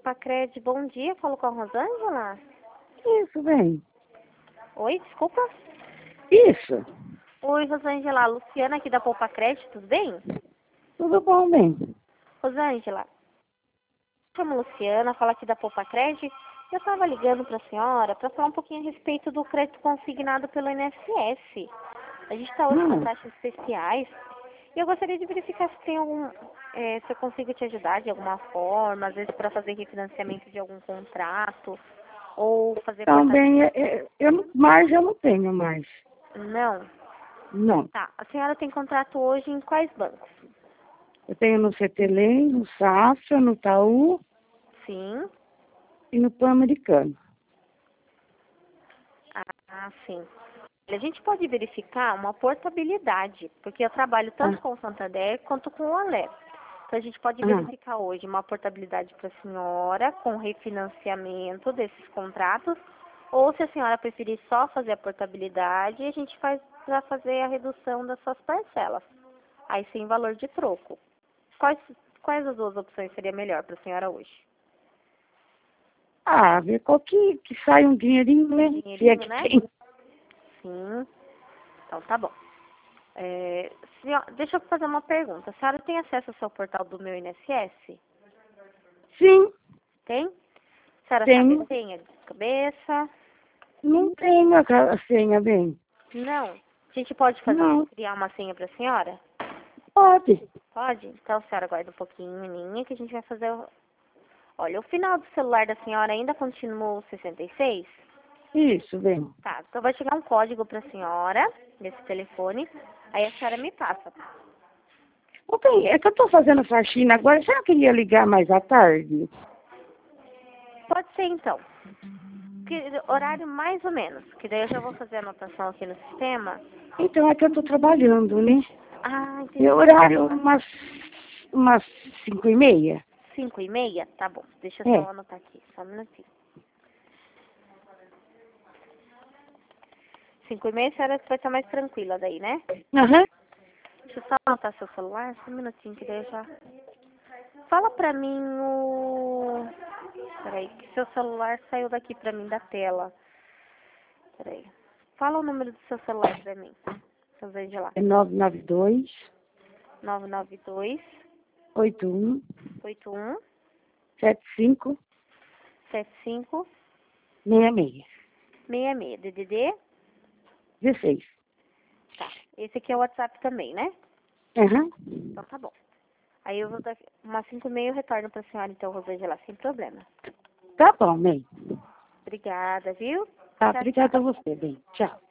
Popacred, bom dia. Falo com a Rosângela? Isso, bem. Oi, desculpa. Isso. Oi, Rosângela. A Luciana aqui da Popacred, tudo bem? Tudo bom, bem. Rosângela, chamo Luciana, falo aqui da Popacred. Eu estava ligando para a senhora para falar um pouquinho a respeito do crédito consignado pelo INSS. A gente está hoje com taxas especiais. E eu gostaria de verificar se tem se eu consigo te ajudar de alguma forma, às vezes para fazer refinanciamento de algum contrato, ou fazer Também, margem eu não tenho mais. Não? Não. Tá. A senhora tem contrato hoje em quais bancos? Eu tenho no CTLM, no Safra, no Itaú Sim. e no Pan-Americano. Ah, sim. A gente pode verificar uma portabilidade, porque eu trabalho tanto com o Santander quanto com o Alé. Então, a gente pode verificar hoje uma portabilidade para a senhora com refinanciamento desses contratos, ou se a senhora preferir só fazer a portabilidade, a gente faz para fazer a redução das suas parcelas. Aí, sem valor de troco. Quais as duas opções seria melhor para a senhora hoje? Ver qual que sai um dinheirinho, né? Se é que né? tem. Sim. Então, tá bom. Deixa eu fazer uma pergunta. A senhora tem acesso ao seu portal do meu INSS? Sim, Tem? A senhora tenho. sabe a senha de cabeça? Não tenho a senha, bem. Não. A gente pode criar uma senha para a senhora? Pode. Pode? Então, a senhora guarda um pouquinho em linha que a gente vai fazer... Olha, o final do celular da senhora ainda continua o 66? Isso, bem. Tá, então vai chegar um código para a senhora, nesse telefone, aí a senhora me passa. Bem, é que eu tô fazendo faxina agora. Você não queria ligar mais à tarde? Pode ser, então. Horário mais ou menos, que daí eu já vou fazer a anotação aqui no sistema. Então, é que eu tô trabalhando, né? Ah, entendi. Meu horário, umas 5h30. 5h30? Tá bom, deixa eu só anotar aqui, só um minutinho. 5h30 a senhora vai estar mais tranquila daí, né? Aham. Deixa eu só anotar seu celular, só um minutinho que daí eu já... Fala pra mim o... Peraí, que seu celular saiu daqui pra mim da tela. Peraí. Fala o número do seu celular pra mim, Rosângela. É 992 992 81 81 75 75 66 66. DDD? 16. Tá. Esse aqui é o WhatsApp também, né? Aham. Então tá bom. Aí eu vou dar umas 5h30 eu retorno pra senhora, então, Rosângela, sem problema. Tá bom, bem. Obrigada, viu? Tá, Tchau, obrigada tchau. a você, bem. Tchau.